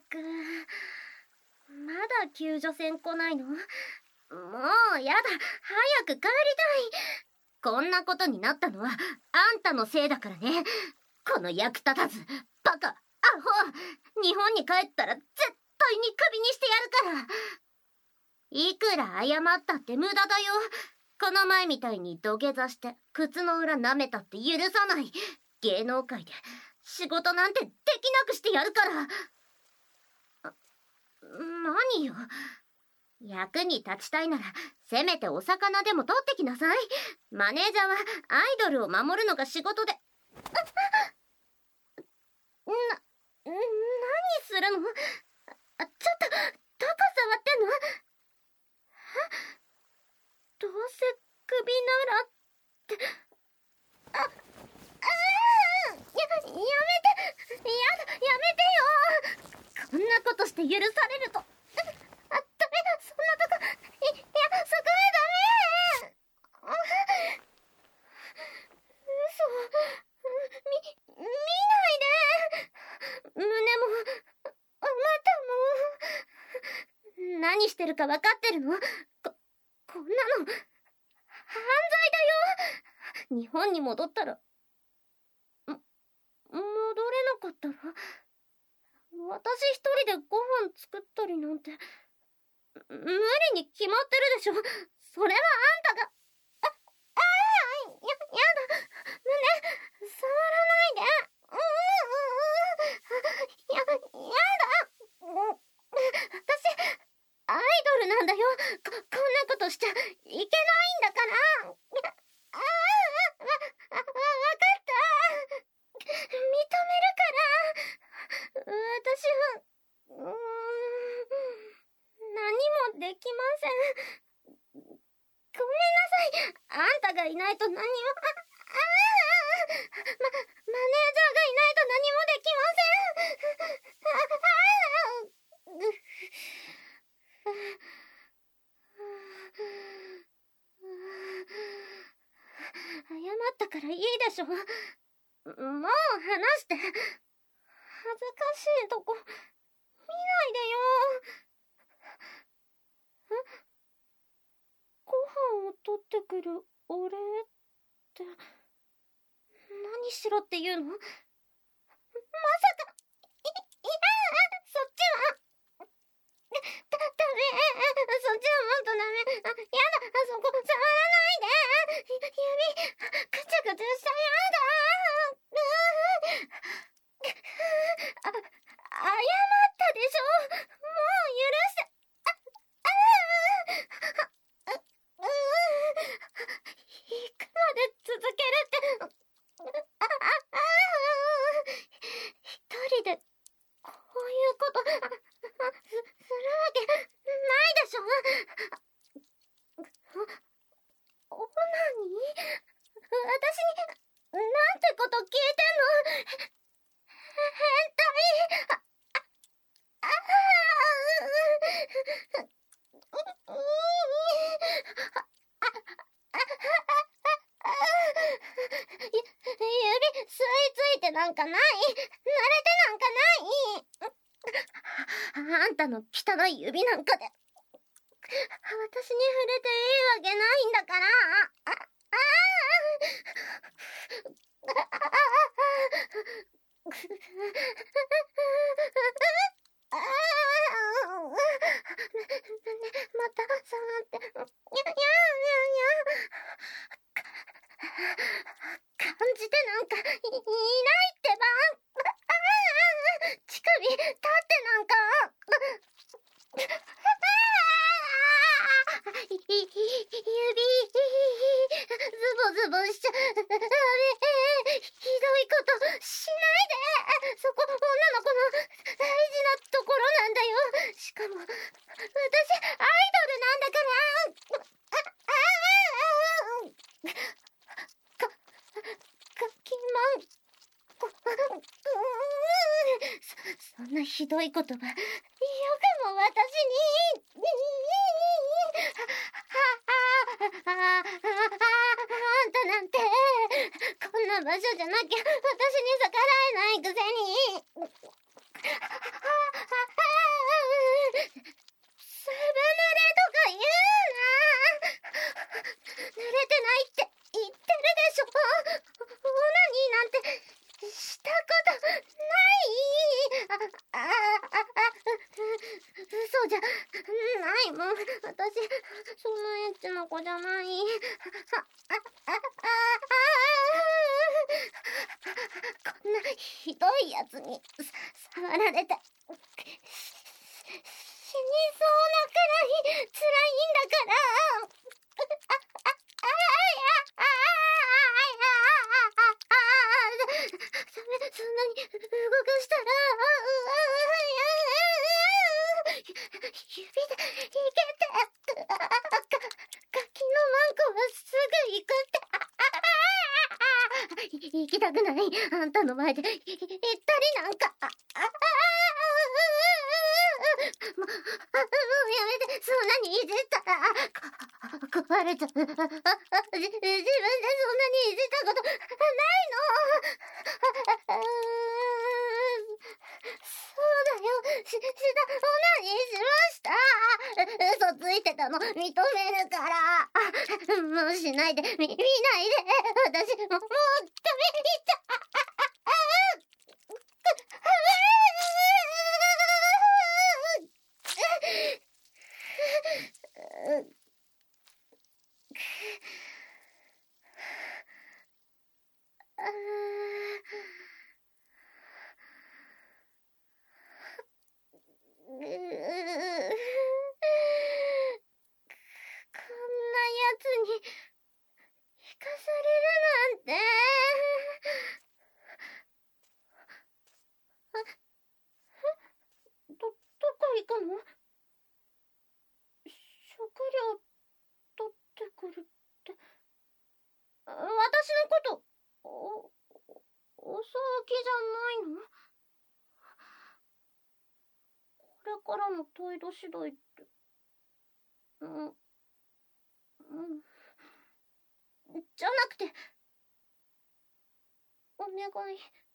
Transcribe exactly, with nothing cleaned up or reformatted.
く。まだ救助船来ないの？もうやだ、早く帰りたい。こんなことになったのはあんたのせいだからね。この役立たずバカアホ。日本に帰ったら絶対にクビにしてやるから。いくら謝ったって無駄だよ。この前みたいに土下座して靴の裏舐めたって許さない。芸能界で仕事なんてできなくしてやるから。何よ。役に立ちたいならせめてお魚でも取ってきなさい。マネージャーはアイドルを守るのが仕事で。な、何するの？ちょっと、どこ触ってんの？どうせクビならって。あ、ああ、や、やめて、やだ、やめてよ。こんなことして許されると。あ、ダメだ、そんなとこ、い、いや、そこはダメ。嘘、み、見ないで。胸も、股も。何してるか分かってるの？こ、こんなの、犯罪だよ。日本に戻ったら、も、戻れなかったら、私一人でご飯作ったりなんて、無理に決まってるでしょ。それはあんたが、あ、ああ、や、やだ、胸、触らないで。うーん、や、やだ。私、アイドルなんだよ。こ、こんなことしちゃいけないんだから。ああ、わ、わかった。認めるから。私は、うーん、何もできません。ごめんなさい。あんたがいないと何も、あ、ああ、ま、マネージャーがいないと何もできません。ああ、謝ったからいいでしょ。もう話して。恥ずかしいとこ見ないでよ。え？ご飯を取ってくるお礼って何しろって言うの？まさか、い、いや、そっちはだ、ダメ。そっちはもっとダメ。あ、やだ、そこ触らないで。指、ぐちゃぐちゃした。やだ。あ、謝ったでしょ。もう許して。あ、ああ、う、う、いくまで続けるって。あ、あ、あ、一人でこういうこと、あ、あ、す、するわけないでしょ。お、オナニー？私に、なんてこと聞いてんの？変態。あ、あ、あ、う、う、ゆ、指吸い付いてなんかない。慣れてなんかない。あんたの汚い指なんかで私に触れていいわけないんだから。あ、ああ、ああ、ああ、また触って、や、や、や、や、感じてなんかい、いないってば。ああ、乳首立ってなんか。い、い、指、ズボズボしちゃ、ダメ。ひどいことしないで。そこ、女の子の大事なところなんだよ。しかも、私、アイドルなんだから。あ、ああ、か、かきまんこ、そ、そんなひどい言葉、よくも私に。あ、あ、あ、あ、あんたなんて、こんな場所じゃなきゃ私に逆らえないくせに。あ、あ、 ことない。あ、あ、あ、あ、う、嘘じゃないもん。私、そんなエッチな子じゃない。あ、あ、あ、あ、あ、こんなひどいやつに触られて、死にそうなくらい辛いんだから。そんなに動かしたら、指でいけて、ガキのマンコはすぐ行くって。行きたくない。あんたの前で行ったりなんか。もう、もうやめて。そんなにいじったら壊れちゃう。自分でそんなにいじったことないの。そうだよ。し、したオナニーしました。嘘ついてたの認めるから。もうしないで、み、見ないで。私も、もうダメにちゃ。私のこと、お、お騒ぎじゃないの？これからの態度次第って。うん。うん。じゃなくて、お願い。